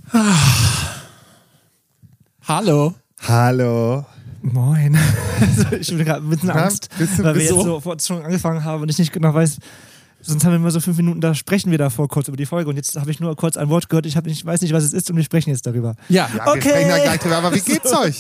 Hallo. Hallo. Moin. Ich bin gerade ein bisschen Angst, weil wir jetzt so schon angefangen haben und ich nicht genau weiß, sonst haben wir immer so 5 Minuten, da sprechen wir davor kurz über die Folge und jetzt habe ich nur kurz ein Wort gehört, weiß nicht, was es ist und wir sprechen jetzt darüber. Ja, okay. Wir sprechen ja gleich drüber, aber wie geht's euch?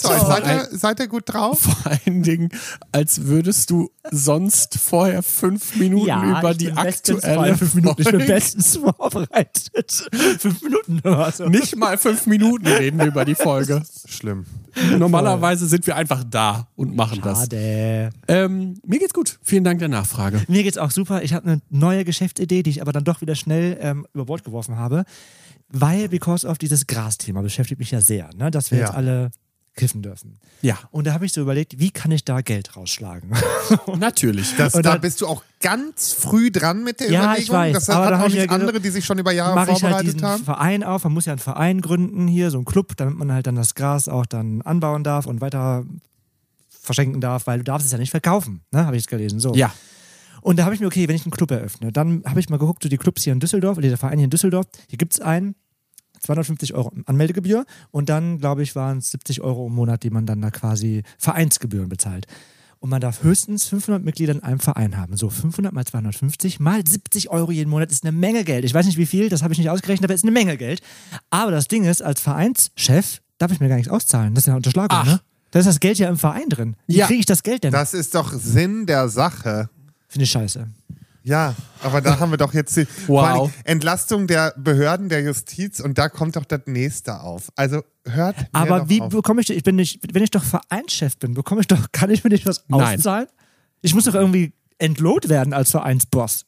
Seid ihr gut drauf? Vor allen Dingen, als würdest du sonst vorher 5 Minuten über die aktuelle 5 Minuten. Ich bin Folge. bestens vorbereitet. 5 Minuten nur. Also. Nicht mal 5 Minuten reden wir über die Folge. Schlimm. Normalerweise sind wir einfach da und machen Schade. das. Mir geht's gut. Vielen Dank der Nachfrage. Mir geht's auch super. Ich habe eine neue Geschäftsidee, die ich aber dann doch wieder schnell über Bord geworfen habe, weil because of dieses Gras-Thema beschäftigt mich ja sehr, ne? Dass wir jetzt alle kiffen dürfen. Ja. Und da habe ich so überlegt, wie kann ich da Geld rausschlagen? Natürlich. Da bist du auch ganz früh dran mit der Überlegung. Ich weiß, das aber hat da auch hab ich nicht ja andere, die sich schon über Jahre mache ich halt vorbereitet diesen haben. Verein auf. Man muss ja einen Verein gründen hier, so einen Club, damit man halt dann das Gras auch dann anbauen darf und weiter verschenken darf, weil du darfst es ja nicht verkaufen, ne? Habe ich jetzt gelesen. So. Ja. Und da habe ich mir, okay, wenn ich einen Club eröffne, dann habe ich mal geguckt, so die Clubs hier in Düsseldorf, oder der Verein hier in Düsseldorf, hier gibt es einen, 250 € Anmeldegebühr und dann, glaube ich, waren es 70 € im Monat, die man dann da quasi Vereinsgebühren bezahlt. Und man darf höchstens 500 Mitglieder in einem Verein haben. So 500 mal 250 mal 70 € jeden Monat ist eine Menge Geld. Ich weiß nicht wie viel, das habe ich nicht ausgerechnet, aber es ist eine Menge Geld. Aber das Ding ist, als Vereinschef darf ich mir gar nichts auszahlen. Das ist ja eine Unterschlagung, ne? Da ist das Geld ja im Verein drin. Wie kriege ich das Geld denn? Das ist doch Sinn der Sache. Finde ich scheiße. Ja, aber da haben wir doch jetzt die Wow. vor allem Entlastung der Behörden, der Justiz und da kommt doch das nächste auf. Also hört mir Aber doch wie auf. bekomme ich, wenn ich doch Vereinschef bin, kann ich mir nicht was Nein. auszahlen? Ich muss doch irgendwie entlohnt werden als Vereinsboss.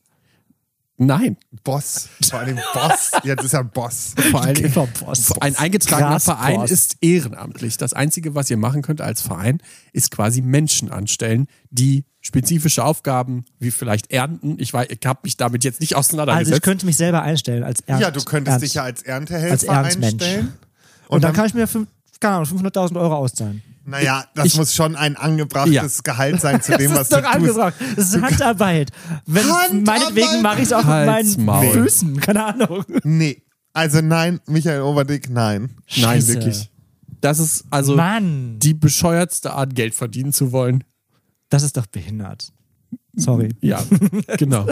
Nein. Boss, vor allem Boss. Jetzt ist er Boss. Vor allen Dingen, Boss. ein eingetragener Grasboss. Verein ist ehrenamtlich. Das Einzige, was ihr machen könnt als Verein, ist quasi Menschen anstellen, die spezifische Aufgaben wie vielleicht Ernten. Ich habe mich damit jetzt nicht auseinandergesetzt. Also ich könnte mich selber einstellen als Ja, du könntest dich ja als Erntehelfer als Ernstmensch. einstellen. Und dann kann ich mir 500.000 € auszahlen. Naja, das muss schon ein angebrachtes Gehalt sein zu dem, was Das du ist doch tust. angebracht. Das ist Handarbeit. Handarbeit? Meinetwegen mache ich es auch Halt's mit Maul. meinen Füßen. Keine Ahnung. Nee, also nein, Michael Overdick, nein. Nein, Scheiße. wirklich. Das ist also Mann, die bescheuertste Art, Geld verdienen zu wollen. das ist doch behindert. Sorry. Ja, genau.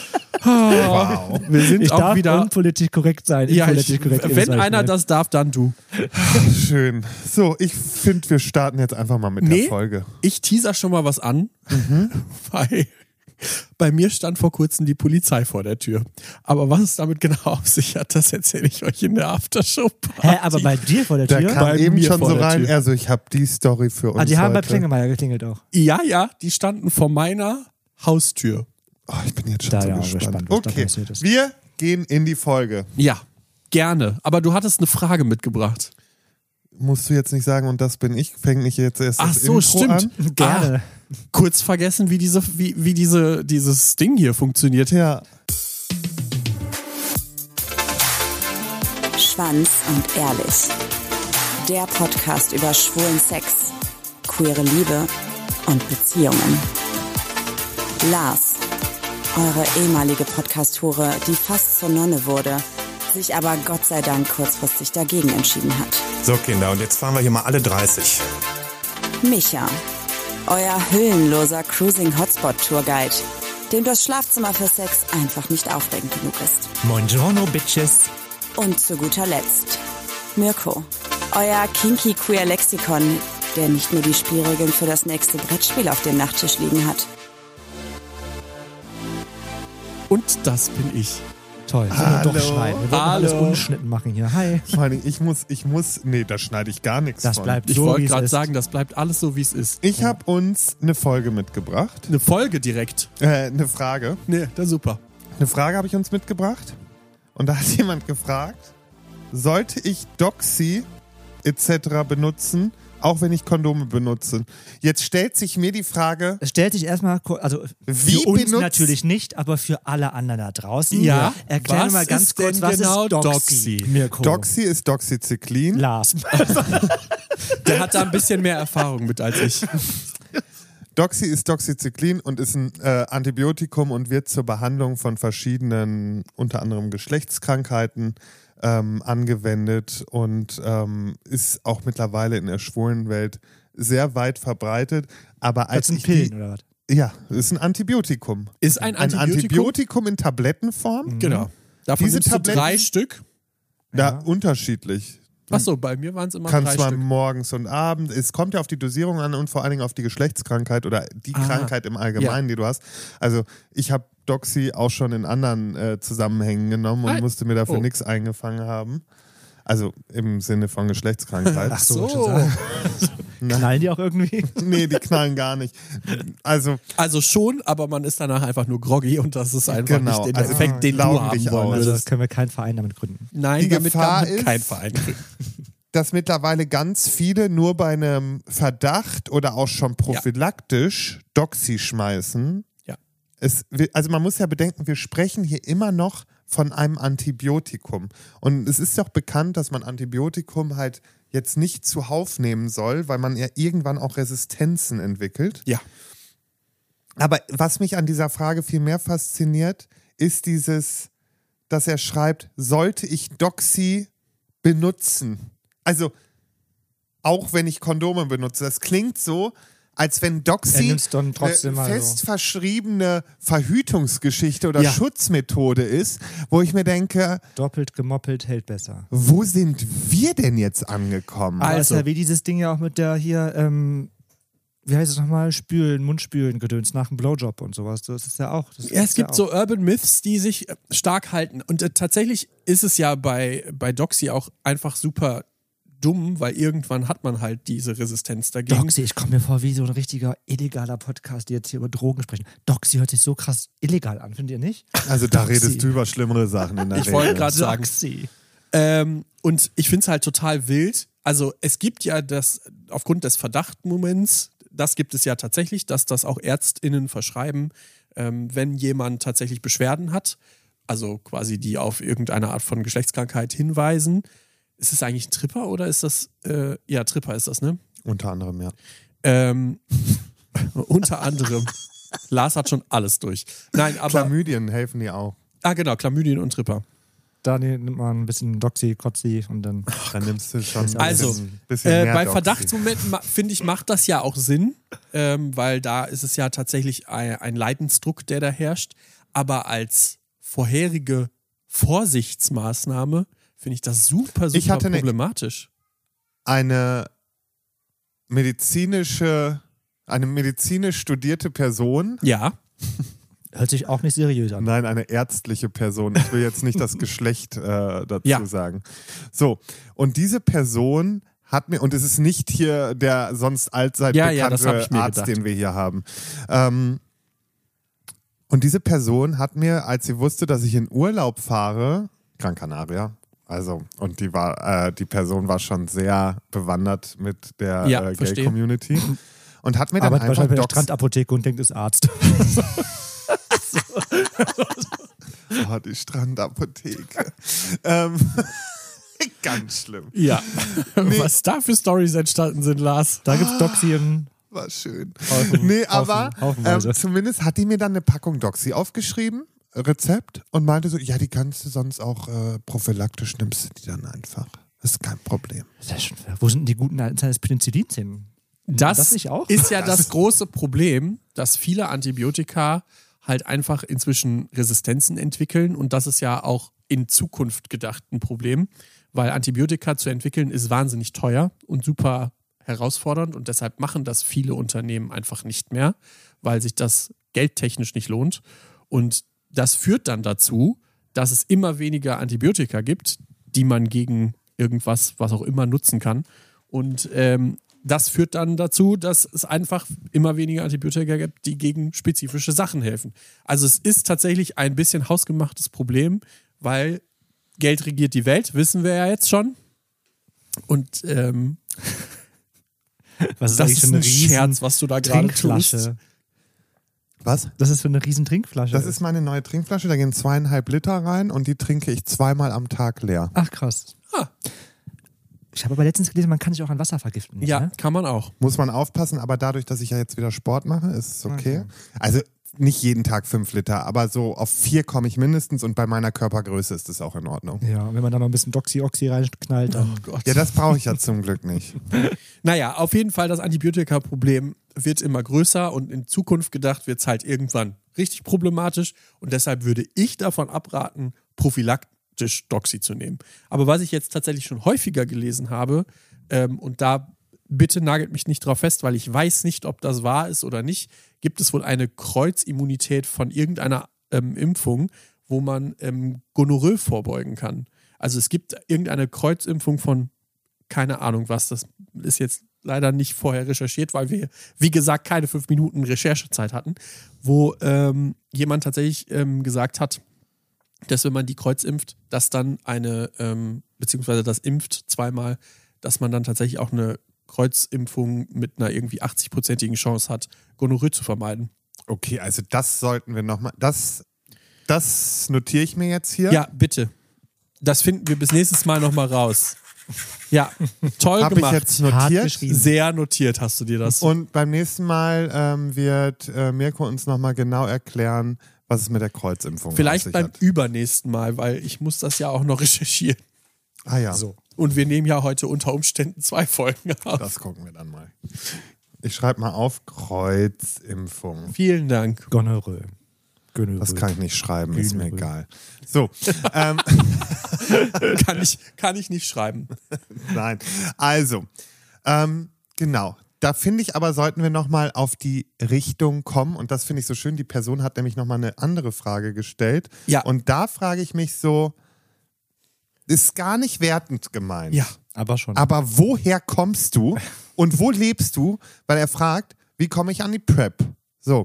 Wow. Wir sind Ich auch darf wieder. unpolitisch korrekt sein. Ja, Politisch korrekt wenn bezeichnen. einer das darf, dann du. Schön. So, ich finde, wir starten jetzt einfach mal mit der Folge. Ich teaser schon mal was an, weil bei mir stand vor kurzem die Polizei vor der Tür. Aber was es damit genau auf sich hat, das erzähle ich euch in der Aftershow-Party. Hä, aber bei dir vor der Der Tür? kam Bei eben mir schon vor so der rein, Tür. also ich habe die Story für uns Die haben bei heute. Klingelmeier geklingelt auch. Ja, die standen vor meiner Haustür. Oh, ich bin jetzt schon Da so ja, gespannt. was da Okay, passiert ist. wir gehen in die Folge. Ja, gerne. Aber du hattest eine Frage mitgebracht. Musst du jetzt nicht sagen, und das bin ich, fängt nicht jetzt erst Ach das so, Intro stimmt. an? Gerne. Kurz vergessen, wie dieses Ding hier funktioniert. Ja, Schwanz und ehrlich. Der Podcast über schwulen Sex, queere Liebe und Beziehungen. Lars, eure ehemalige Podcast-Hure, die fast zur Nonne wurde, sich aber Gott sei Dank kurzfristig dagegen entschieden hat. So Kinder, und jetzt fahren wir hier mal alle 30. Micha, euer hüllenloser Cruising-Hotspot-Tourguide, dem das Schlafzimmer für Sex einfach nicht aufregend genug ist. Buongiorno, Bitches. Und zu guter Letzt Mirko, euer kinky queer Lexikon, der nicht nur die Spielregeln für das nächste Brettspiel auf dem Nachttisch liegen hat. Und das bin ich. Toll. Sollen wir doch Hallo. schneiden. Wir wollten alles Hallo. unschnitten machen hier. Hi. vor allem, ich muss, nee, da schneide ich gar nichts Das von. bleibt Ich so, wie wollte es gerade ist. sagen, das bleibt alles so, wie es ist. Ich habe uns eine Folge mitgebracht. Eine Folge direkt. Eine Frage. Nee, das ist super. Eine Frage habe ich uns mitgebracht. Und da hat jemand gefragt, sollte ich Doxy etc. benutzen, auch wenn ich Kondome benutze? Jetzt stellt sich mir die Frage, Es stellt sich erstmal, also Wie für uns benutzt- natürlich nicht, aber für alle anderen da draußen. Ja. Erklär Was mal ganz ist kurz, denn was genau ist Doxy? Doxy? Mirko. Doxy ist Doxycyclin. Lars. Der hat da ein bisschen mehr Erfahrung mit als ich. Doxy ist Doxycyclin und ist ein Antibiotikum und wird zur Behandlung von verschiedenen, unter anderem Geschlechtskrankheiten, angewendet und ist auch mittlerweile in der schwulen Welt sehr weit verbreitet. Aber als Das sind Pillen oder was? Ja, ist ein Antibiotikum. Ist ein Antibiotikum in Tablettenform. Genau. Davon Diese nimmst du Tabletten- 3 Stück. Ja, unterschiedlich. Achso, bei mir waren es immer Kannst 3 zwar Stück. morgens und abends, es kommt ja auf die Dosierung an und vor allen Dingen auf die Geschlechtskrankheit oder die Krankheit im Allgemeinen, die du hast. Also ich habe Doxy auch schon in anderen Zusammenhängen genommen und musste mir dafür nichts eingefangen haben. Also im Sinne von Geschlechtskrankheit. Ach so. So. Knallen die auch irgendwie? Nee, die knallen gar nicht. Also Also schon, aber man ist danach einfach nur groggy und das ist einfach Genau, nicht der also Effekt, den du laugen haben dich wollen aus. Also würdest. können wir keinen Verein damit gründen. Nein, Die damit Gefahr kann man ist- kein Verein gründen. dass mittlerweile ganz viele nur bei einem Verdacht oder auch schon prophylaktisch Doxy schmeißen. Ja. Also man muss ja bedenken, wir sprechen hier immer noch von einem Antibiotikum. Und es ist doch bekannt, dass man Antibiotikum halt jetzt nicht zuhauf nehmen soll, weil man ja irgendwann auch Resistenzen entwickelt. Ja. Aber was mich an dieser Frage viel mehr fasziniert, ist dieses, dass er schreibt, sollte ich Doxy benutzen? Also, auch wenn ich Kondome benutze. Das klingt so, als wenn Er Doxy nimmt's dann trotzdem eine mal fest so. verschriebene Verhütungsgeschichte oder Ja. Schutzmethode ist, wo ich mir denke, Doppelt gemoppelt hält besser. wo sind wir denn jetzt angekommen? Aber Also. ist ja wie dieses Ding ja auch mit der hier, wie heißt es nochmal, Mundspülen gedöns nach dem Blowjob und sowas. Das ist ja auch. Das Ja, es ist gibt ja so Urban Myths, die sich stark halten. Und tatsächlich ist es ja bei Doxy auch einfach super dumm, weil irgendwann hat man halt diese Resistenz dagegen. Doxy, ich komme mir vor wie so ein richtiger illegaler Podcast, die jetzt hier über Drogen sprechen. Doxy hört sich so krass illegal an, findet ihr nicht? Also da Doxy. redest du über schlimmere Sachen in der Ich wollte Regel. gerade sagen. Doxy. Und ich finde es halt total wild. Also es gibt ja das, aufgrund des Verdachtmoments, das gibt es ja tatsächlich, dass das auch ÄrztInnen verschreiben, wenn jemand tatsächlich Beschwerden hat, also quasi die auf irgendeine Art von Geschlechtskrankheit hinweisen. Ist es eigentlich ein Tripper oder ist das, ja, Tripper ist das, ne? Unter anderem, ja. Unter anderem. Lars hat schon alles durch. Nein, aber, Chlamydien helfen dir auch. genau, Chlamydien und Tripper. Da nimmt man ein bisschen Doxy, Kotzi und dann. Dann nimmst du schon Also, bisschen mehr bei Doxy. Verdachtsmomenten, finde ich, macht das ja auch Sinn, weil da ist es ja tatsächlich ein Leidensdruck, der da herrscht. Aber als vorherige Vorsichtsmaßnahme finde ich das super Ich hatte problematisch. Eine medizinisch studierte Person, Ja, Hört sich auch nicht seriös an. nein, eine ärztliche Person, ich will jetzt nicht das Geschlecht dazu Ja. sagen. So, und diese Person hat mir, und es ist nicht hier der sonst allzeit Ja, das hab bekannte ich mir Arzt, gedacht. den wir hier haben. Und diese Person hat mir, als sie wusste, dass ich in Urlaub fahre, Gran Canaria, also, und die Person war schon sehr bewandert mit der Ja, verstehe. Gay-Community und hat mir dann Arbeitet einfach wahrscheinlich bei der Doxy. Strandapotheke und denkt, ist Arzt. Oh, die Strandapotheke. Ganz schlimm. ja. Was da für Stories entstanden sind, Lars. Da gibt's Doxy im War schön. Haufen- Nee, aber haufenweise. zumindest hat die mir dann eine Packung Doxy aufgeschrieben, Rezept, und meinte so, ja, die kannst du sonst auch prophylaktisch, nimmst du die dann einfach. Das ist kein Problem. Sehr schön. Wo sind denn die guten alten Zeiten des Penicillins hin? Das nicht auch? ist ja das große Problem, dass viele Antibiotika halt einfach inzwischen Resistenzen entwickeln und das ist ja auch in Zukunft gedacht ein Problem, weil Antibiotika zu entwickeln ist wahnsinnig teuer und super herausfordernd und deshalb machen das viele Unternehmen einfach nicht mehr, weil sich das geldtechnisch nicht lohnt und das führt dann dazu, dass es immer weniger Antibiotika gibt, die man gegen irgendwas, was auch immer, nutzen kann und das führt dann dazu, dass es einfach immer weniger Antibiotika gibt, die gegen spezifische Sachen helfen. Also es ist tatsächlich ein bisschen hausgemachtes Problem, weil Geld regiert die Welt, wissen wir ja jetzt schon. Und Was das eigentlich ist für eine ein riesen Scherz, was du da gerade tust. Trinkflasche? Was? Das ist für eine riesen Trinkflasche. Das ist meine neue Trinkflasche, da gehen 2,5 Liter rein und die trinke ich 2-mal am Tag leer. Ach krass. Ah. Ich habe aber letztens gelesen, man kann sich auch an Wasser vergiften. Ja, Ne? kann man auch. Muss man aufpassen, aber dadurch, dass ich ja jetzt wieder Sport mache, ist es okay. Also nicht jeden Tag 5 Liter, aber so auf 4 komme ich mindestens und bei meiner Körpergröße ist das auch in Ordnung. Ja, wenn man da noch ein bisschen Doxy-Oxy reinknallt, dann. Oh Gott. Ja, das brauche ich ja zum Glück nicht. Naja, auf jeden Fall, das Antibiotika-Problem wird immer größer und in Zukunft gedacht wird es halt irgendwann richtig problematisch und deshalb würde ich davon abraten, prophylaktisch Doxy zu nehmen. Aber was ich jetzt tatsächlich schon häufiger gelesen habe, und da bitte nagelt mich nicht drauf fest, weil ich weiß nicht, ob das wahr ist oder nicht, gibt es wohl eine Kreuzimmunität von irgendeiner Impfung, wo man Gonorrhoe vorbeugen kann. Also es gibt irgendeine Kreuzimpfung von, keine Ahnung was, das ist jetzt leider nicht vorher recherchiert, weil wir, wie gesagt, keine 5 Minuten Recherchezeit hatten, wo jemand tatsächlich gesagt hat, dass wenn man die kreuzimpft, dass dann beziehungsweise das impft zweimal, dass man dann tatsächlich auch eine Kreuzimpfung mit einer irgendwie 80-prozentigen Chance hat, Gonorrhoe zu vermeiden. Okay, also das sollten wir nochmal, das notiere ich mir jetzt hier. Ja, bitte. Das finden wir bis nächstes Mal nochmal raus. Ja, toll Habe ich gemacht. jetzt Hart notiert. geschrieben. Sehr notiert hast du dir das. Und beim nächsten Mal wird Mirko uns nochmal genau erklären, was es mit der Kreuzimpfung Vielleicht auf sich beim hat. übernächsten Mal, weil ich muss das ja auch noch recherchieren. Ah ja, So. Und wir nehmen ja heute unter Umständen 2 Folgen auf. das gucken wir dann mal. Ich schreibe mal auf Kreuzimpfung. Vielen Dank. Gonorrhoe. Das kann ich nicht schreiben, ist mir egal. So, Kann ich nicht schreiben. nein. Also, genau. Da finde ich aber, sollten wir nochmal auf die Richtung kommen. Und das finde ich so schön. Die Person hat nämlich nochmal eine andere Frage gestellt. Ja. Und da frage ich mich so, ist gar nicht wertend gemeint. Ja. Aber schon. Aber woher kommst du und wo lebst du? Weil er fragt, wie komme ich an die PrEP? So,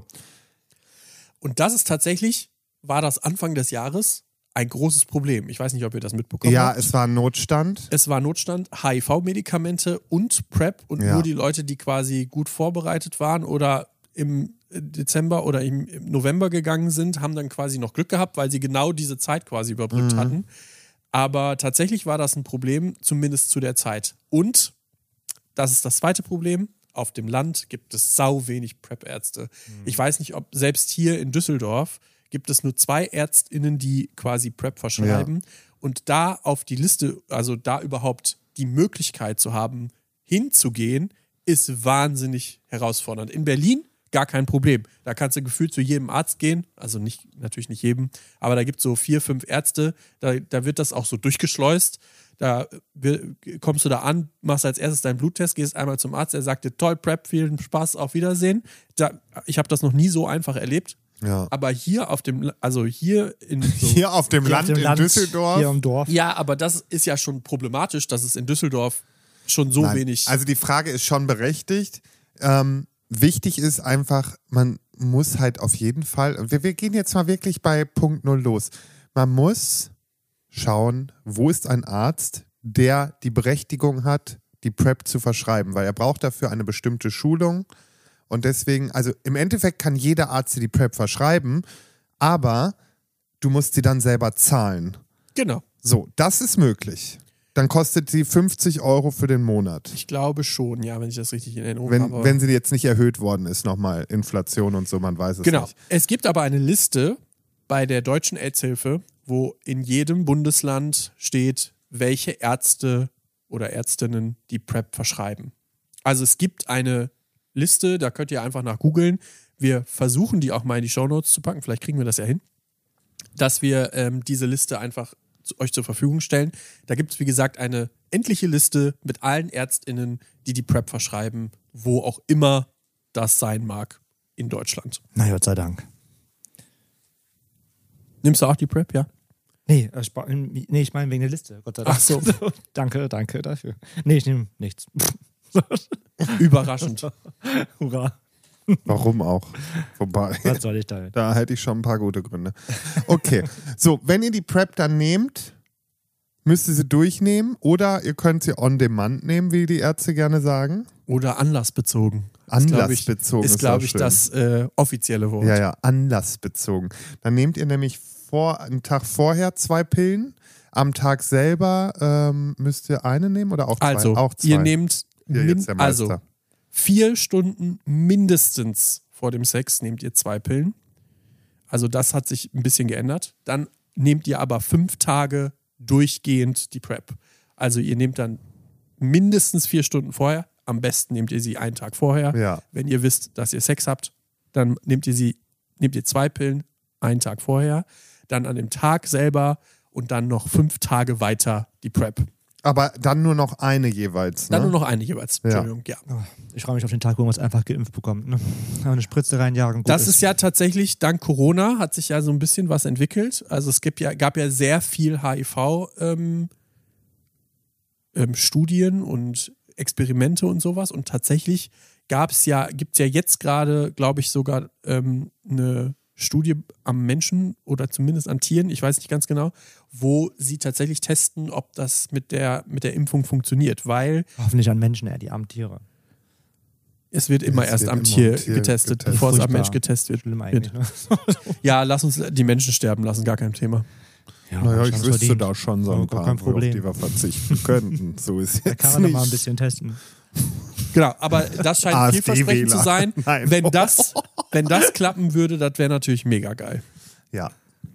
Und das ist tatsächlich, war das Anfang des Jahres ein großes Problem. Ich weiß nicht, ob ihr das mitbekommen ja, habt. es war ein Notstand. Es war Notstand, HIV-Medikamente und PrEP und Ja. nur die Leute, die quasi gut vorbereitet waren oder im Dezember oder im November gegangen sind, haben dann quasi noch Glück gehabt, weil sie genau diese Zeit quasi überbrückt hatten. Aber tatsächlich war das ein Problem, zumindest zu der Zeit. Und, das ist das zweite Problem, auf dem Land gibt es sau wenig PrEP-Ärzte. Ich weiß nicht, ob selbst hier in Düsseldorf gibt es nur 2 ÄrztInnen, die quasi PrEP verschreiben. Und da auf die Liste, also da überhaupt die Möglichkeit zu haben, hinzugehen, ist wahnsinnig herausfordernd. In Berlin gar kein Problem. Da kannst du gefühlt zu jedem Arzt gehen, also natürlich nicht jedem, aber da gibt es so 4, 5 Ärzte, da wird das auch so durchgeschleust. Da kommst du da an, machst als erstes deinen Bluttest, gehst einmal zum Arzt, der sagt dir, toll, PrEP, vielen Spaß, auf Wiedersehen. Ich habe das noch nie so einfach erlebt. Ja. Aber hier auf dem, also hier in so, Hier auf dem Land in Düsseldorf. Hier im Dorf. ja, aber das ist ja schon problematisch, dass es in Düsseldorf schon so Nein. wenig. Also die Frage ist schon berechtigt. Wichtig ist einfach, man muss halt auf jeden Fall, wir gehen jetzt mal wirklich bei Punkt 0 los. Man muss schauen, wo ist ein Arzt, der die Berechtigung hat, die PrEP zu verschreiben, weil er braucht dafür eine bestimmte Schulung und deswegen, also im Endeffekt kann jeder Arzt dir die PrEP verschreiben, aber du musst sie dann selber zahlen. Genau. So, das ist möglich. Dann kostet sie 50 € für den Monat. Ich glaube schon, ja, wenn ich das richtig in Erinnerung habe. Wenn sie jetzt nicht erhöht worden ist, nochmal Inflation und so, man weiß es Genau. nicht. Es gibt aber eine Liste bei der Deutschen AIDS-Hilfe, wo in jedem Bundesland steht, welche Ärzte oder Ärztinnen die PrEP verschreiben. Also es gibt eine Liste, da könnt ihr einfach nach googeln. Wir versuchen die auch mal in die Shownotes zu packen, vielleicht kriegen wir das ja hin, dass wir diese Liste einfach euch zur Verfügung stellen. Da gibt es, wie gesagt, eine endliche Liste mit allen ÄrztInnen, die die PrEP verschreiben, wo auch immer das sein mag in Deutschland. Na, Gott sei Dank. Nimmst du auch die PrEP, ja? Nee, ich meine wegen der Liste. Gott sei Dank. Ach so. danke dafür. Nee, ich nehme nichts. Überraschend. Hurra. Warum auch? Wobei, Was soll ich damit? da hätte ich schon ein paar gute Gründe. Okay, so, wenn ihr die PrEP dann nehmt, müsst ihr sie durchnehmen oder ihr könnt sie on demand nehmen, wie die Ärzte gerne sagen. Oder anlassbezogen. Anlassbezogen ist, ist glaube auch ich, schön. das offizielle Wort. Ja, anlassbezogen. Dann nehmt ihr nämlich einen Tag vorher 2 Pillen. Am Tag selber müsst ihr eine nehmen oder auch 2? Also, auch 2. ihr nehmt Hier jetzt der Meister. 4 Stunden mindestens vor dem Sex nehmt ihr 2 Pillen. Also das hat sich ein bisschen geändert. Dann nehmt ihr aber 5 Tage durchgehend die PrEP. Also ihr nehmt dann mindestens 4 Stunden vorher. Am besten nehmt ihr sie einen Tag vorher. Ja. Wenn ihr wisst, dass ihr Sex habt, dann nehmt ihr 2 Pillen einen Tag vorher, dann an dem Tag selber und dann noch 5 Tage weiter die PrEP. Aber dann nur noch eine jeweils, ne? Dann nur noch eine jeweils. Entschuldigung, ja. Ich freue mich auf den Tag, wo man es einfach geimpft bekommt. Ne? Eine Spritze reinjagen. Gut Das ist ja tatsächlich, dank Corona hat sich ja so ein bisschen was entwickelt. Also es gab ja sehr viel HIV-Studien und Experimente und sowas. Und tatsächlich gibt es ja jetzt gerade, glaube ich, sogar eine Studie am Menschen oder zumindest an Tieren, ich weiß nicht ganz genau, wo sie tatsächlich testen, ob das mit der Impfung funktioniert, weil hoffentlich an Menschen, die armen Tiere. es wird immer erst am Tier getestet, bevor es am Mensch getestet wird. Schlimm eigentlich. Ne? Ja, lass uns die Menschen sterben lassen, gar kein Thema. Ja, Naja, ich haben's wüsste verdient. da schon so ein Gar paar, kein Problem. auf die wir verzichten könnten. So ist Da jetzt kann man noch mal ein nicht. bisschen testen. Genau, aber das scheint vielversprechend zu sein. Nein. Wenn das klappen würde, das wäre natürlich mega geil. Ja.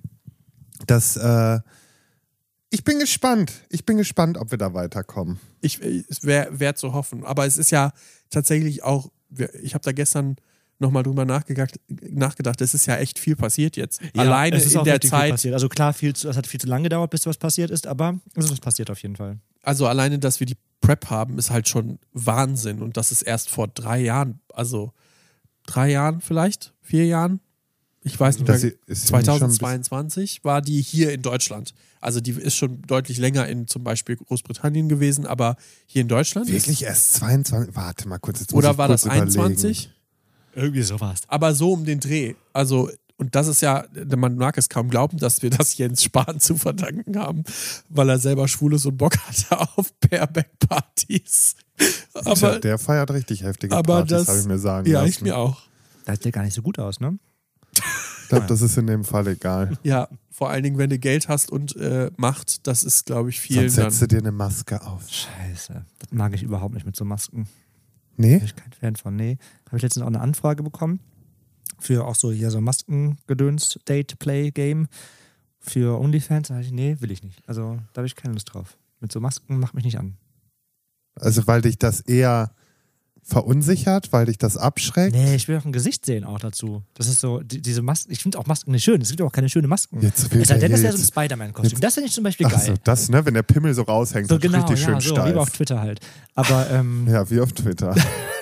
Ich bin gespannt. Ich bin gespannt, ob wir da weiterkommen. Es wäre zu hoffen. Aber es ist ja tatsächlich auch, ich habe da gestern nochmal drüber nachgedacht, es ist ja echt viel passiert jetzt. Alleine es ist in auch der richtig viel Zeit, passiert. Also klar, es hat viel zu lange gedauert, bis was passiert ist, aber es ist was passiert auf jeden Fall. also alleine, dass wir die PrEP haben, ist halt schon Wahnsinn. Und das ist erst vor 3 Jahren, also 3 Jahren vielleicht, 4 Jahren. Ich weiß nicht, Das ist schon 2022 war die hier in Deutschland. Also die ist schon deutlich länger in zum Beispiel Großbritannien gewesen, aber hier in Deutschland. Wirklich erst 22? Warte mal kurz. Jetzt muss Oder ich war kurz das 21? überlegen. Irgendwie sowas. Aber so um den Dreh. Also, und das ist ja, man mag es kaum glauben, dass wir das Jens Spahn zu verdanken haben, weil er selber schwul ist und Bock hatte auf Bareback-Partys. Aber Der feiert richtig heftige aber Partys, das habe ich mir sagen ja, lassen. ich mir auch. Das sieht gar nicht so gut aus, ne? Ich glaube, das ist in dem Fall egal. Ja, vor allen Dingen, wenn du Geld hast und Macht, das ist, glaube ich, vielen Sonst setzt du dir eine Maske auf. Scheiße. Das mag ich überhaupt nicht mit so Masken. Nee? Bin ich kein Fan von. Nee. Habe ich letztens auch eine Anfrage bekommen für auch so hier so Maskengedöns, Date, Play, Game für OnlyFans. Da dachte ich, nee, will ich nicht. Also da habe ich keine Lust drauf. Mit so Masken macht mich nicht an. Also, weil dich das eher verunsichert, weil dich das abschreckt? Nee, ich will auch ein Gesicht sehen auch dazu. Das ist so, diese Masken, ich finde auch Masken nicht schön. Es gibt auch keine schönen Masken. Jetzt will Es sei denn, das der wäre so ein jetzt- Spider-Man-Kostüm. Das finde ich zum Beispiel Ach geil. so, das, ne? Wenn der Pimmel so raushängt, So das ist genau, richtig schön ja, so, wie steif. auf Twitter halt. Aber, Ja, wie auf Twitter.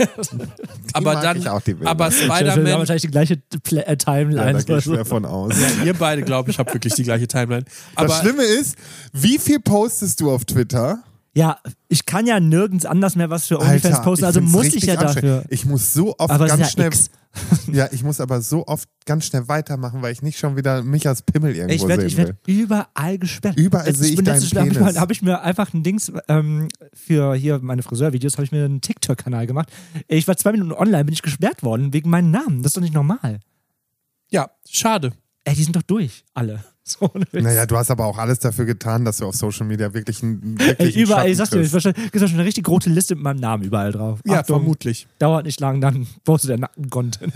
Aber mag dann, ich auch, die Bilder. aber wir haben Spider-Man, wahrscheinlich die gleiche Ja, Timeline. da gehe ich oder schwer von aus. ihr beide, glaube ich, habt wirklich die gleiche Timeline. Das Aber Schlimme ist, wie viel postest du auf Twitter? Ja, ich kann ja nirgends anders mehr was für OnlyFans posten, also find's muss ich richtig ja dafür. anstrengend. Ich muss so oft Aber es ist ganz ja schnell. X. Ja, ich muss aber so oft ganz schnell weitermachen, weil ich nicht schon wieder mich als Pimmel irgendwo Ich sehen werde will. überall gesperrt. Überall sehe ich deinen Penis. Habe ich mir einfach ein Dings für hier meine Friseurvideos, habe ich mir einen TikTok-Kanal gemacht. Ich war 2 Minuten online, bin ich gesperrt worden wegen meinem Namen. Das ist doch nicht normal. ja, schade. Ey, die sind doch durch, alle. So, Naja, du hast aber auch alles dafür getan, dass du auf Social Media wirklich ein Ey, überall, ich sag's dir, es gibt schon eine richtig rote Liste mit meinem Namen überall drauf. Ja, Achtung, vermutlich. dauert nicht lang, dann postet der nackten Content.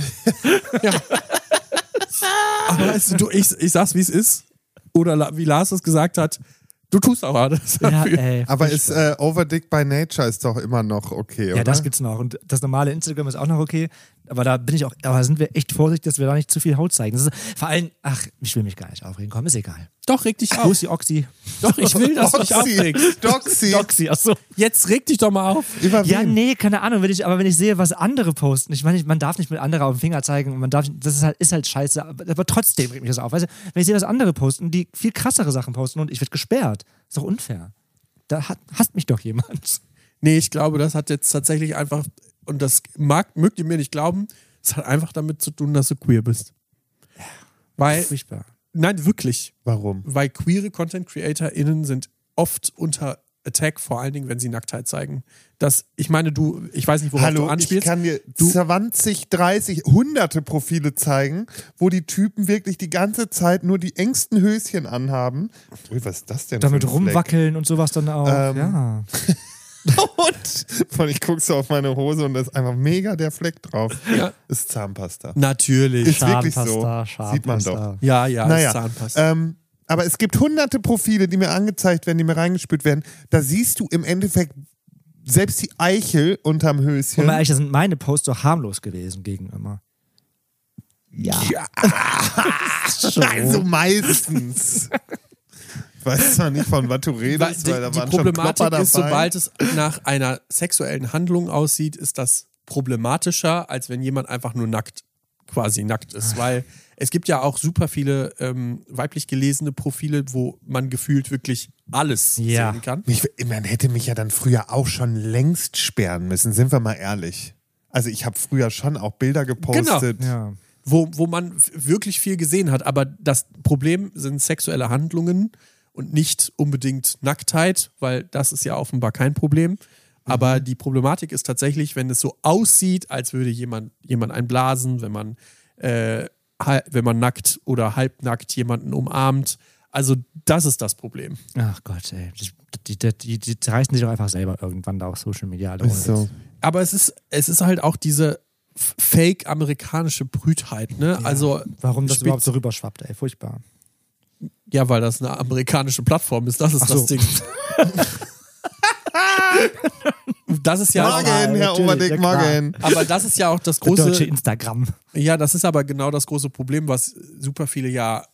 Aber weißt du, ich sag's, wie es ist. Oder wie Lars es gesagt hat, du tust auch alles Ja, dafür. ey, Aber ist Overdick by Nature ist doch immer noch okay, oder? ja, das gibt's noch. Und das normale Instagram ist auch noch okay. Aber da sind wir echt vorsichtig, dass wir da nicht zu viel Haut zeigen. Das ist, vor allem, ich will mich gar nicht aufregen. Komm, ist egal. Doch, reg dich Wo auf. ist die Oxy? Doch, ich will, dass du dich aufregst. Doxy. Oxy, achso. Jetzt reg dich doch mal auf. Über Ja, wen? nee, keine Ahnung. Wenn ich sehe, was andere posten, ich meine, man darf nicht mit anderen auf den Finger zeigen und das ist halt scheiße, aber trotzdem regt mich das auf. Weißt du, wenn ich sehe, was andere posten, die viel krassere Sachen posten und ich werde gesperrt, ist doch unfair. Da hasst mich doch jemand. Nee, ich glaube, das hat jetzt tatsächlich einfach, und das mögt ihr mir nicht glauben, es hat einfach damit zu tun, dass du queer bist. Weil, Furchtbar. nein, wirklich. Warum? Weil queere Content-CreatorInnen sind oft unter Attack, vor allen Dingen, wenn sie Nacktheit zeigen. Ich meine, ich weiß nicht, worauf du Hallo, ich anspielst. kann dir 20, 30, hunderte Profile zeigen, wo die Typen wirklich die ganze Zeit nur die engsten Höschen anhaben. Ui, was ist das denn? Damit für ein Fleck? rumwackeln und sowas dann auch. Ja. Und ich gucke so auf meine Hose und da ist einfach mega der Fleck drauf. Ja. Ist Zahnpasta. Natürlich. Ist wirklich so. Zahnpasta. Sieht man doch. Ja, Naja, ist Zahnpasta. Aber es gibt hunderte Profile, die mir angezeigt werden, die mir reingespült werden. Da siehst du im Endeffekt selbst die Eichel unterm Höschen. Und mal ehrlich, da sind meine Posts so harmlos gewesen gegen immer. Ja. Also meistens. Ich weiß zwar nicht, von was du redest, weil da die waren schon Klopper Problematik dabei. ist, sobald es nach einer sexuellen Handlung aussieht, ist das problematischer, als wenn jemand einfach nur quasi nackt ist. Weil es gibt ja auch super viele weiblich gelesene Profile, wo man gefühlt wirklich alles sehen kann. Man hätte mich ja dann früher auch schon längst sperren müssen, sind wir mal ehrlich. Also ich habe früher schon auch Bilder gepostet. Genau. Ja. Wo man wirklich viel gesehen hat. Aber das Problem sind sexuelle Handlungen und nicht unbedingt Nacktheit, weil das ist ja offenbar kein Problem. Aber die Problematik ist tatsächlich, wenn es so aussieht, als würde jemand einblasen, wenn man nackt oder halbnackt jemanden umarmt. Also das ist das Problem. Ach Gott, ey. Die reißen sich doch einfach selber irgendwann da auf Social Media. Ist so. Aber es ist halt auch diese fake-amerikanische Brütheit, ne? Ja. Also Warum das überhaupt so rüberschwappt, ey. Furchtbar. Ja, weil das eine amerikanische Plattform ist. Das ist das Ding. Das ist ja Morgen, Herr Oberdick, morgen. Aber das ist ja auch das große. Deutsche Instagram. Ja, das ist aber genau das große Problem, was super viele ja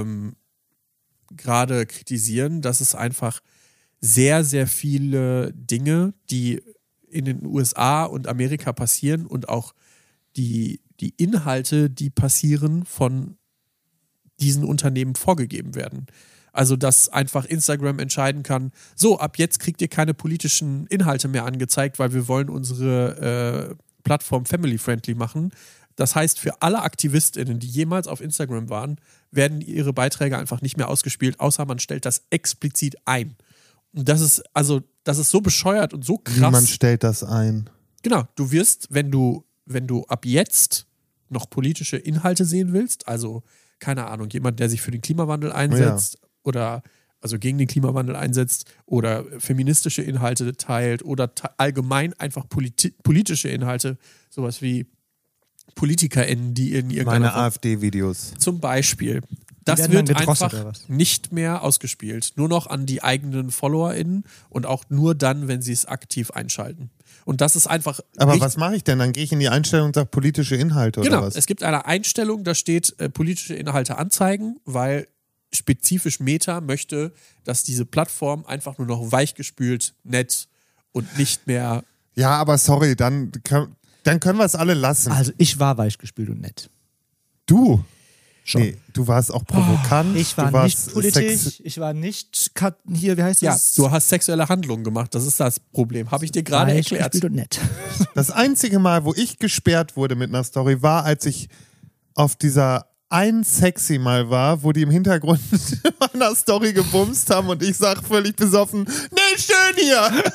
gerade kritisieren, dass es einfach sehr, sehr viele Dinge, die in den USA und Amerika passieren und auch die Inhalte, die passieren, von diesen Unternehmen vorgegeben werden. Also, dass einfach Instagram entscheiden kann, so, ab jetzt kriegt ihr keine politischen Inhalte mehr angezeigt, weil wir wollen unsere Plattform family-friendly machen. Das heißt, für alle AktivistInnen, die jemals auf Instagram waren, werden ihre Beiträge einfach nicht mehr ausgespielt, außer man stellt das explizit ein. Und das ist so bescheuert und so krass. Niemand stellt das ein. Genau, du wirst, wenn du ab jetzt noch politische Inhalte sehen willst, also, keine Ahnung, jemand, der sich für den Klimawandel einsetzt oder also gegen den Klimawandel einsetzt oder feministische Inhalte teilt oder allgemein einfach politische Inhalte, sowas wie PolitikerInnen, die in irgendeiner Meine AfD-Videos. zum Beispiel. Die Das werden wird dann gedrosselt, einfach oder was? nicht mehr ausgespielt. Nur noch an die eigenen FollowerInnen und auch nur dann, wenn sie es aktiv einschalten. Und das ist einfach. Aber was mache ich denn? Dann gehe ich in die Einstellung und sage politische Inhalte oder Genau, was? es gibt eine Einstellung, da steht politische Inhalte anzeigen, weil spezifisch Meta möchte, dass diese Plattform einfach nur noch weichgespült, nett und nicht mehr. Ja, aber sorry, dann können wir es alle lassen. Also ich war weichgespült und nett. Du? Schon. Nee, du warst auch provokant. Ich war du warst nicht politisch, ich war nicht hier, wie heißt Ja, das? du hast sexuelle Handlungen gemacht, das ist das Problem. Habe ich dir gerade erklärt. Weichgespült und nett. Das einzige Mal, wo ich gesperrt wurde mit einer Story, war, als ich auf dieser einen Sexy mal war, wo die im Hintergrund meiner Story gebumst haben und ich sag völlig besoffen, nee, schön hier.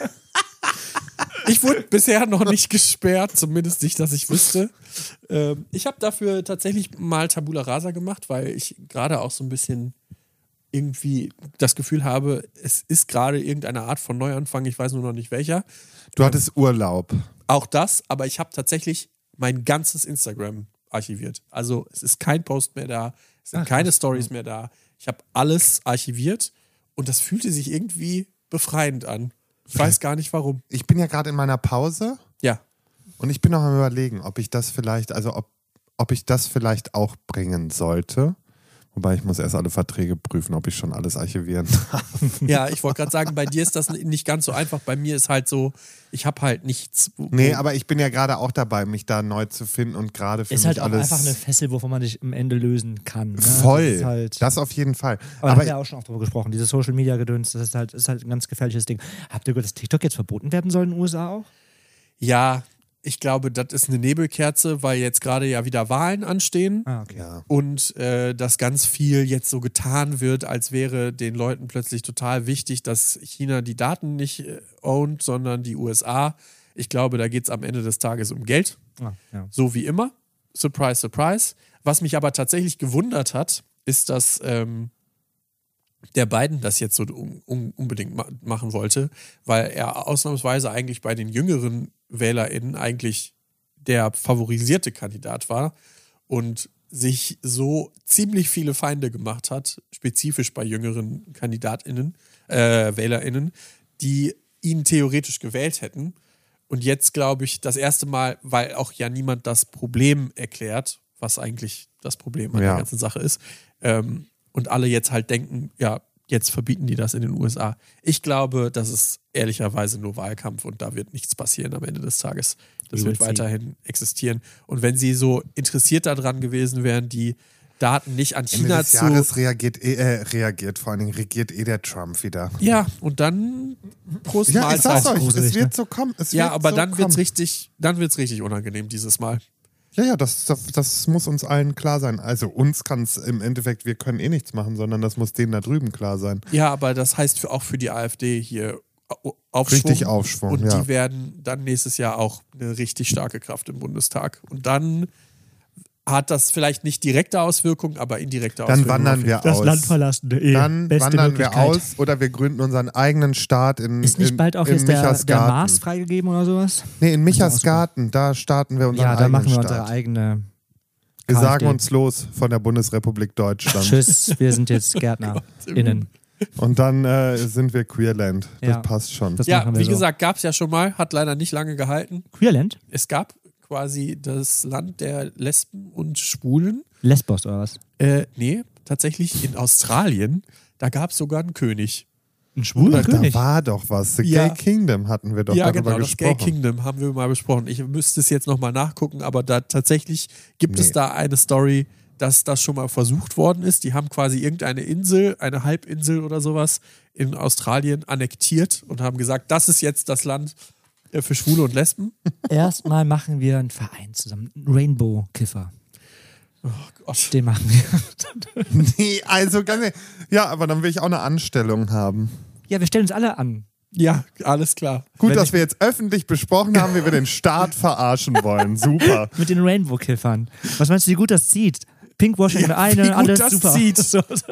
Ich wurde bisher noch nicht gesperrt, zumindest nicht, dass ich wüsste. Ich habe dafür tatsächlich mal Tabula Rasa gemacht, weil ich gerade auch so ein bisschen irgendwie das Gefühl habe, es ist gerade irgendeine Art von Neuanfang, ich weiß nur noch nicht welcher. Du hattest Urlaub. Auch das, aber ich habe tatsächlich mein ganzes Instagram archiviert. Also es ist kein Post mehr da, es sind keine Stories mehr da. Ich habe alles archiviert und das fühlte sich irgendwie befreiend an. Ich weiß gar nicht warum. Ich bin ja gerade in meiner Pause Ja. und ich bin noch am Überlegen, ob ich das vielleicht, ob ich das vielleicht auch bringen sollte. Wobei ich muss erst alle Verträge prüfen, ob ich schon alles archivieren darf. Ja, ich wollte gerade sagen, bei dir ist das nicht ganz so einfach. Bei mir ist halt so, ich habe halt nichts. Nee, aber ich bin ja gerade auch dabei, mich da neu zu finden und gerade für Ist mich halt auch alles einfach eine Fessel, wovon man sich am Ende lösen kann. Ne? voll. Das ist halt, Das auf jeden Fall. aber da haben Aber wir ja auch schon oft drüber gesprochen. Dieses Social Media Gedöns, das ist halt ein ganz gefährliches Ding. Habt ihr gehört, dass TikTok jetzt verboten werden soll in den USA auch? Ja, ich glaube, das ist eine Nebelkerze, weil jetzt gerade ja wieder Wahlen anstehen. Ah, okay. ja. Und dass ganz viel jetzt so getan wird, als wäre den Leuten plötzlich total wichtig, dass China die Daten nicht ownt, sondern die USA. Ich glaube, da geht es am Ende des Tages um Geld. Ah, ja. So wie immer. Surprise, surprise. Was mich aber tatsächlich gewundert hat, ist, dass der Biden das jetzt so unbedingt machen wollte, weil er ausnahmsweise eigentlich bei den jüngeren WählerInnen eigentlich der favorisierte Kandidat war und sich so ziemlich viele Feinde gemacht hat, spezifisch bei jüngeren WählerInnen, die ihn theoretisch gewählt hätten. Und jetzt glaube ich, das erste Mal, weil auch ja niemand das Problem erklärt, was eigentlich das Problem an der ganzen Sache ist, und alle jetzt halt denken, ja, jetzt verbieten die das in den USA. Ich glaube, das ist ehrlicherweise nur Wahlkampf und da wird nichts passieren am Ende des Tages. Das wird weiterhin existieren. Und wenn sie so interessiert daran gewesen wären, die Daten nicht an China Ende des Jahres reagiert, vor allen Dingen regiert der Trump wieder. Ja, und dann Prost Ja, ich Mahlzeit. sag's euch, es wird so kommen. Dann wird's richtig unangenehm dieses Mal. Ja, das muss uns allen klar sein. Also uns kann es im Endeffekt, wir können eh nichts machen, sondern das muss denen da drüben klar sein. Ja, aber das heißt auch für die AfD hier Aufschwung. Richtig Aufschwung, und die werden dann nächstes Jahr auch eine richtig starke Kraft im Bundestag. Und dann hat das vielleicht nicht direkte Auswirkungen, aber indirekte Auswirkungen. Dann wandern wir aus. Das Land verlassen. Dann wandern wir aus oder wir gründen unseren eigenen Staat in Ist nicht bald auch jetzt der Mars freigegeben oder sowas? Nee, in Michas Garten, da starten wir unseren eigenen Staat. Ja, da machen wir unsere eigene Wir KfD. sagen uns los von der Bundesrepublik Deutschland. Tschüss, wir sind jetzt GärtnerInnen. Und dann sind wir Queerland. Das Ja. passt schon. Das Ja, machen wir wie so. gesagt, gab es ja schon mal, hat leider nicht lange gehalten. Queerland? Es gab quasi das Land der Lesben und Schwulen. Lesbos oder was? Nee, tatsächlich in Australien, da gab es sogar einen König. Ein schwuler Da König? war doch was. The Ja. Gay Kingdom hatten wir doch Ja, darüber genau, das Gay gesprochen. Kingdom haben wir mal besprochen. Ich müsste es jetzt nochmal nachgucken, aber da tatsächlich gibt es da eine Story, dass das schon mal versucht worden ist. Die haben quasi irgendeine Insel, eine Halbinsel oder sowas in Australien annektiert und haben gesagt, das ist jetzt das Land für Schwule und Lesben. Erstmal machen wir einen Verein zusammen. Einen Rainbow-Kiffer. Oh Gott. Den machen wir. Nee, also ganz ehrlich. Ja, aber dann will ich auch eine Anstellung haben. Ja, wir stellen uns alle an. Ja, alles klar. Gut, dass wir jetzt öffentlich besprochen haben, wie wir den Staat verarschen wollen. Super. Mit den Rainbow-Kiffern. Was meinst du, wie gut das zieht? Pinkwashing mit eine, wie gut alles das super. zieht.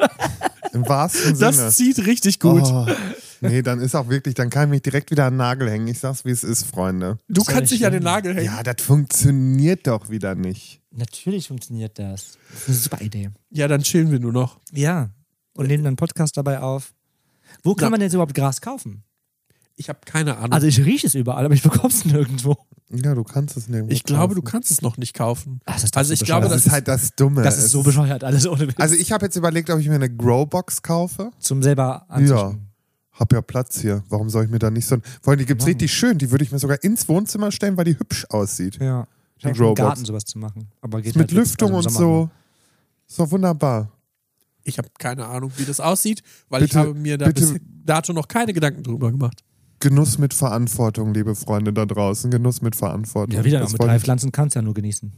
Im wahrsten Sinne. Das zieht richtig gut. Oh, nee, dann ist auch wirklich, dann kann ich mich direkt wieder an den Nagel hängen. Ich sag's, wie es ist, Freunde. Du Soll kannst ich dich an den denn? Nagel hängen. Ja, das funktioniert doch wieder nicht. Natürlich funktioniert das. Das ist eine super Idee. Ja, dann chillen wir nur noch. Ja. Und nehmen dann einen Podcast dabei auf. Wo kann Ja. man denn jetzt überhaupt Gras kaufen? Ich habe keine Ahnung. Also ich rieche es überall, aber ich bekomme es nirgendwo. Ja, du kannst es nirgendwo ich glaube, du kaufen. kannst es noch nicht kaufen. Ach, das ist doch Also so ich glaube, bescheuert. Das ist halt das Dumme. Das ist Es so bescheuert, alles ohne Witz. Also ich habe jetzt überlegt, ob ich mir eine Growbox kaufe. Zum selber Ja, anzüchten. hab ja Platz hier. Warum soll ich mir da nicht so... Vor allem, die gibt's richtig schön. Die würde ich mir sogar ins Wohnzimmer stellen, weil die hübsch aussieht. Ja. Ich Ein habe im Growbox. Garten sowas zu machen. Aber geht Mit halt jetzt- Lüftung also im und Sommer so. Ist doch wunderbar. Ich habe keine Ahnung, wie das aussieht, weil Bitte- ich habe mir da bitte- bis dato noch keine Gedanken drüber gemacht. Genuss mit Verantwortung, liebe Freunde da draußen. Genuss mit Verantwortung. Ja, wieder noch Das mit wollte 3 ich- Pflanzen kannst du ja nur genießen.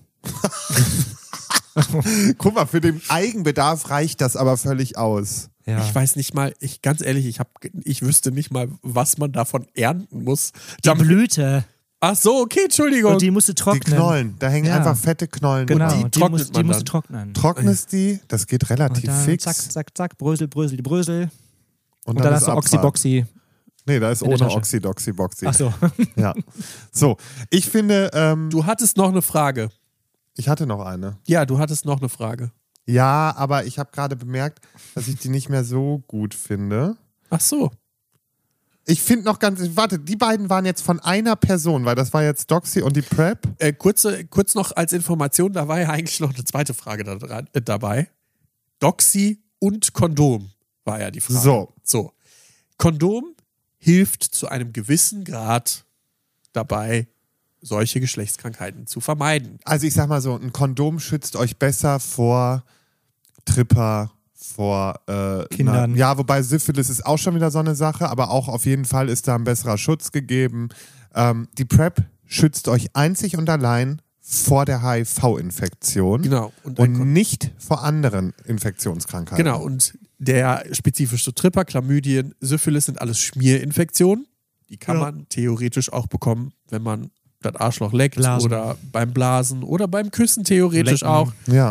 Guck mal, für den Eigenbedarf reicht das aber völlig aus. Ja. Ich weiß nicht mal, ganz ehrlich, ich wüsste nicht mal, was man davon ernten muss. Die Blüte. Ach so, okay, Entschuldigung. Und die musst du Die trocknen. Knollen, da hängen Ja. einfach fette Knollen. Genau, Und die trocknet die man musst dann. du trocknen. trocknest die, das geht Und relativ dann fix. zack, zack, zack, Brösel, Brösel, die Brösel. Und Und dann ist hast du Abfahrt. Oxyboxy. Nee, da ist in der ohne Tasche. Oxydoxyboxy. Ach so. Ja. So, ich finde, Du hattest noch eine Frage. ich hatte noch eine. Ja, du hattest noch eine Frage. Ja, aber ich habe gerade bemerkt, dass ich die nicht mehr so gut finde. Ach so. Ich finde noch warte, die beiden waren jetzt von einer Person, weil das war jetzt Doxy und die Prep. Kurz noch als Information, da war ja eigentlich noch eine zweite Frage dabei. Doxy und Kondom war ja die Frage. So. Kondom hilft zu einem gewissen Grad dabei, solche Geschlechtskrankheiten zu vermeiden. Also ich sag mal so, ein Kondom schützt euch besser vor Tripper, vor Kindern. ja, wobei Syphilis ist auch schon wieder so eine Sache, aber auch auf jeden Fall ist da ein besserer Schutz gegeben. Die PrEP schützt euch einzig und allein vor der HIV-Infektion Genau. und nicht vor anderen Infektionskrankheiten. Genau, und der spezifische Tripper, Chlamydien, Syphilis sind alles Schmierinfektionen. Die kann man theoretisch auch bekommen, wenn man das Arschloch leckt Blasen. oder beim Blasen oder beim Küssen theoretisch Lecken. auch. Ja.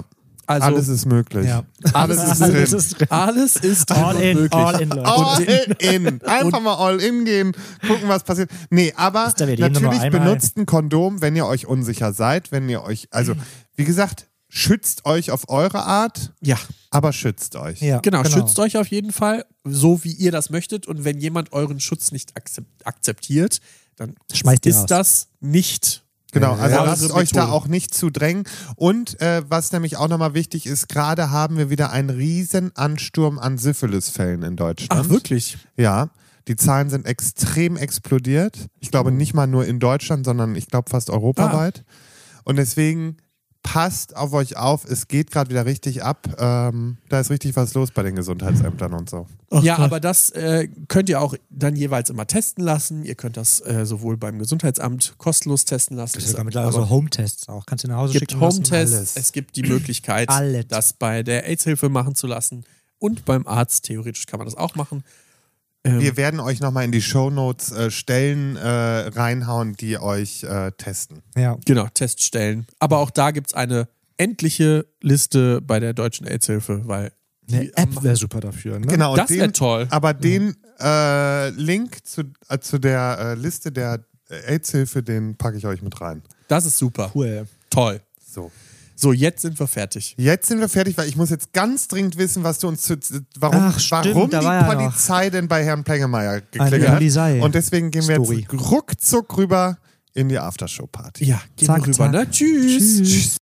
Also, alles ist möglich. Ja. Alles ist drin. Alles ist drin. alles ist All in, möglich. all in, Leute. All in. Einfach mal all in gehen, gucken, was passiert. Nee, aber Ist da wieder die Nummer natürlich einmal? benutzt ein Kondom, wenn ihr euch unsicher seid, wenn ihr euch, also wie gesagt, schützt euch auf eure Art, Ja, aber schützt euch. Ja, genau. Schützt euch auf jeden Fall, so wie ihr das möchtet. Und wenn jemand euren Schutz nicht akzeptiert, dann Schmeißt ihr ist raus. das nicht. Genau, also eure lasst euch da Methode. auch nicht zu drängen. Und was nämlich auch nochmal wichtig ist, gerade haben wir wieder einen riesen Ansturm an Syphilis-Fällen in Deutschland. Ach, wirklich? Ja, die Zahlen sind extrem explodiert. Ich glaube nicht mal nur in Deutschland, sondern ich glaube fast europaweit. Und deswegen passt auf euch auf, es geht gerade wieder richtig ab. Da ist richtig was los bei den Gesundheitsämtern und so. Ja, aber das könnt ihr auch dann jeweils immer testen lassen. Ihr könnt das sowohl beim Gesundheitsamt kostenlos testen lassen. Es gibt sogar mittlerweile so Home-Tests auch. Kannst du nach Hause Es gibt schicken lassen. Home-Tests, alles. es gibt die Möglichkeit, Alles. das bei der AIDS-Hilfe machen zu lassen und beim Arzt. Theoretisch kann man das auch machen. Wir werden euch nochmal in die Shownotes Stellen reinhauen, die euch testen. Ja. Genau, Teststellen. Aber auch da gibt es eine endliche Liste bei der Deutschen AIDS-Hilfe, weil Eine die App wäre super dafür. Ne? Genau, und Das wäre toll. Aber den Link zu der Liste der AIDS-Hilfe, den packe ich euch mit rein. Das ist super. Cool. Toll. So. So, jetzt sind wir fertig. Jetzt sind wir fertig, weil ich muss jetzt ganz dringend wissen, was du uns warum Ach, stimmt, die da war ja noch Polizei denn bei Herrn Plengemeier Eine geklingelt hat. Polizei. Und deswegen gehen wir Story. jetzt ruckzuck rüber in die Aftershow-Party. Ja, gehen Zack, wir rüber, zack. ne? Tschüss. Tschüss.